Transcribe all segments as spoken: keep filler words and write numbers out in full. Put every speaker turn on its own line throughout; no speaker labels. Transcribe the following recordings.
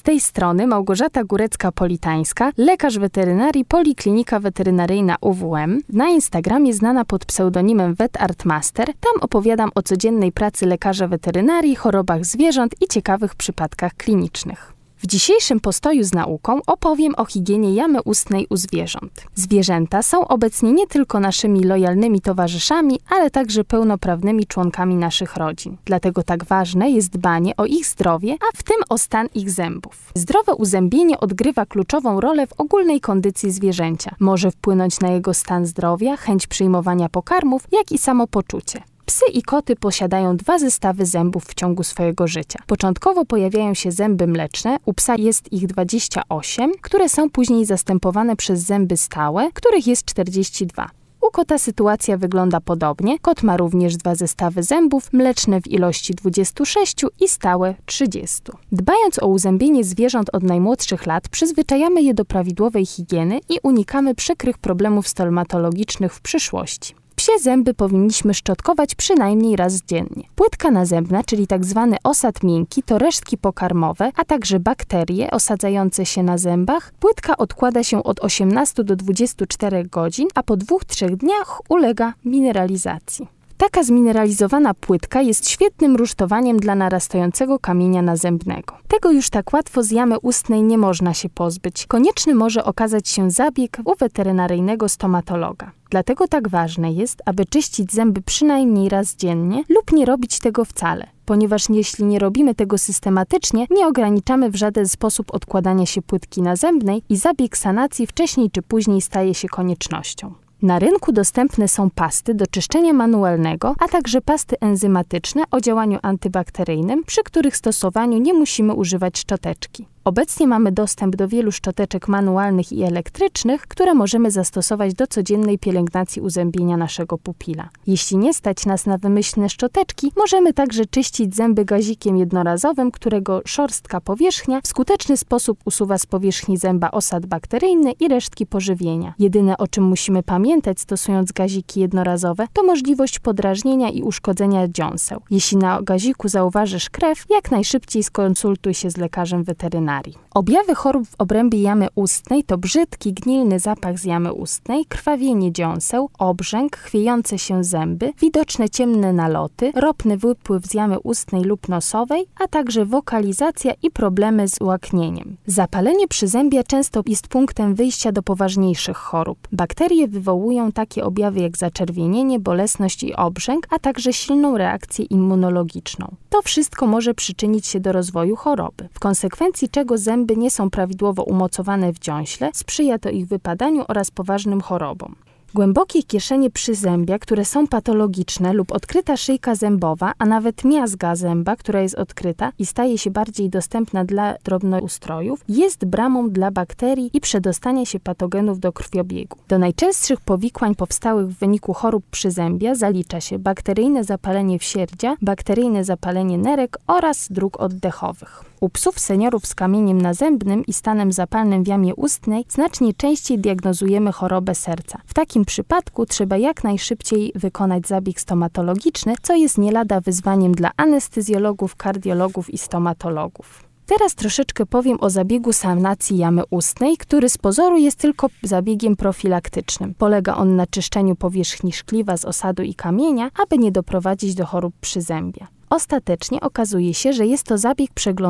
tej strony Małgorzata Górecka-Politańska, lekarz weterynarii, Poliklinika Weterynaryjna U W M. Na Instagramie znana pod pseudonimem VetArtMaster. Tam opowiadam o codziennej pracy lekarza weterynarii, chorobach zwierząt i ciekawych przypadkach klinicznych. W dzisiejszym postoju z nauką opowiem o higienie jamy ustnej u zwierząt. Zwierzęta są obecnie nie tylko naszymi lojalnymi towarzyszami, ale także pełnoprawnymi członkami naszych rodzin. Dlatego tak ważne jest dbanie o ich zdrowie, a w tym o stan ich zębów. Zdrowe uzębienie odgrywa kluczową rolę w ogólnej kondycji zwierzęcia. Może wpłynąć na jego stan zdrowia, chęć przyjmowania pokarmów, jak i samopoczucie. Psy i koty posiadają dwa zestawy zębów w ciągu swojego życia. Początkowo pojawiają się zęby mleczne, u psa jest ich dwadzieścia osiem, które są później zastępowane przez zęby stałe, których jest czterdzieści dwa. U kota sytuacja wygląda podobnie. Kot ma również dwa zestawy zębów, mleczne w ilości dwudziestu sześciu i stałe trzydziestu. Dbając o uzębienie zwierząt od najmłodszych lat, przyzwyczajamy je do prawidłowej higieny i unikamy przykrych problemów stomatologicznych w przyszłości. Psie zęby powinniśmy szczotkować przynajmniej raz dziennie. Płytka nazębna, czyli tak zwany osad miękki, to resztki pokarmowe, a także bakterie osadzające się na zębach. Płytka odkłada się od osiemnastu do dwudziestu czterech godzin, a po dwóch do trzech dniach ulega mineralizacji. Taka zmineralizowana płytka jest świetnym rusztowaniem dla narastającego kamienia nazębnego. Tego już tak łatwo z jamy ustnej nie można się pozbyć. Konieczny może okazać się zabieg u weterynaryjnego stomatologa. Dlatego tak ważne jest, aby czyścić zęby przynajmniej raz dziennie lub nie robić tego wcale, ponieważ jeśli nie robimy tego systematycznie, nie ograniczamy w żaden sposób odkładania się płytki nazębnej i zabieg sanacji wcześniej czy później staje się koniecznością. Na rynku dostępne są pasty do czyszczenia manualnego, a także pasty enzymatyczne o działaniu antybakteryjnym, przy których stosowaniu nie musimy używać szczoteczki. Obecnie mamy dostęp do wielu szczoteczek manualnych i elektrycznych, które możemy zastosować do codziennej pielęgnacji uzębienia naszego pupila. Jeśli nie stać nas na wymyślne szczoteczki, możemy także czyścić zęby gazikiem jednorazowym, którego szorstka powierzchnia w skuteczny sposób usuwa z powierzchni zęba osad bakteryjny i resztki pożywienia. Jedyne, o czym musimy pamiętać stosując gaziki jednorazowe, to możliwość podrażnienia i uszkodzenia dziąseł. Jeśli na gaziku zauważysz krew, jak najszybciej skonsultuj się z lekarzem weterynarii. Objawy chorób w obrębie jamy ustnej to brzydki, gnilny zapach z jamy ustnej, krwawienie dziąseł, obrzęk, chwiejące się zęby, widoczne ciemne naloty, ropny wypływ z jamy ustnej lub nosowej, a także wokalizacja i problemy z łaknieniem. Zapalenie przyzębia często jest punktem wyjścia do poważniejszych chorób. Bakterie wywołują takie objawy jak zaczerwienienie, bolesność i obrzęk, a także silną reakcję immunologiczną. To wszystko może przyczynić się do rozwoju choroby. W konsekwencji czego zęby nie są prawidłowo umocowane w dziąśle, sprzyja to ich wypadaniu oraz poważnym chorobom. Głębokie kieszenie przyzębia, które są patologiczne lub odkryta szyjka zębowa, a nawet miazga zęba, która jest odkryta i staje się bardziej dostępna dla drobnoustrojów, jest bramą dla bakterii i przedostania się patogenów do krwiobiegu. Do najczęstszych powikłań powstałych w wyniku chorób przyzębia zalicza się bakteryjne zapalenie wsierdzia, bakteryjne zapalenie nerek oraz dróg oddechowych. U psów seniorów z kamieniem nazębnym i stanem zapalnym w jamie ustnej znacznie częściej diagnozujemy chorobę serca. W takim przypadku trzeba jak najszybciej wykonać zabieg stomatologiczny, co jest nie lada wyzwaniem dla anestezjologów, kardiologów i stomatologów. Teraz troszeczkę powiem o zabiegu sanacji jamy ustnej, który z pozoru jest tylko zabiegiem profilaktycznym. Polega on na czyszczeniu powierzchni szkliwa z osadu i kamienia, aby nie doprowadzić do chorób przyzębia. Ostatecznie okazuje się, że jest to zabieg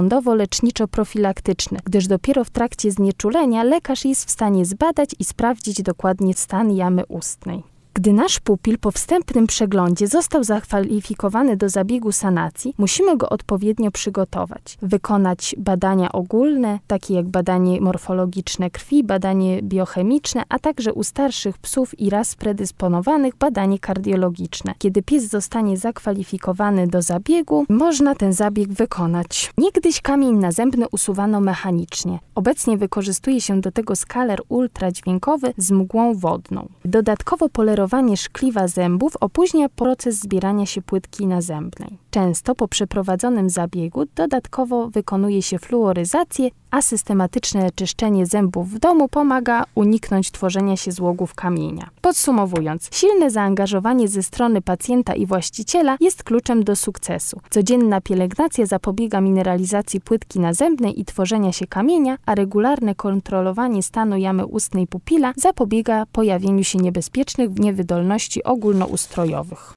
przeglądowo-leczniczo-profilaktyczny, gdyż dopiero w trakcie znieczulenia lekarz jest w stanie zbadać i sprawdzić dokładnie stan jamy ustnej. Gdy nasz pupil po wstępnym przeglądzie został zakwalifikowany do zabiegu sanacji, musimy go odpowiednio przygotować. Wykonać badania ogólne, takie jak badanie morfologiczne krwi, badanie biochemiczne, a także u starszych psów i ras predysponowanych badanie kardiologiczne. Kiedy pies zostanie zakwalifikowany do zabiegu, można ten zabieg wykonać. Niegdyś kamień nazębny usuwano mechanicznie. Obecnie wykorzystuje się do tego skaler ultradźwiękowy z mgłą wodną. Dodatkowo polerowanie szkliwa zębów opóźnia proces zbierania się płytki nazębnej. Często po przeprowadzonym zabiegu dodatkowo wykonuje się fluoryzację, a systematyczne czyszczenie zębów w domu pomaga uniknąć tworzenia się złogów kamienia. Podsumowując, silne zaangażowanie ze strony pacjenta i właściciela jest kluczem do sukcesu. Codzienna pielęgnacja zapobiega mineralizacji płytki nazębnej i tworzenia się kamienia, a regularne kontrolowanie stanu jamy ustnej pupila zapobiega pojawieniu się niebezpiecznych niewydolności ogólnoustrojowych.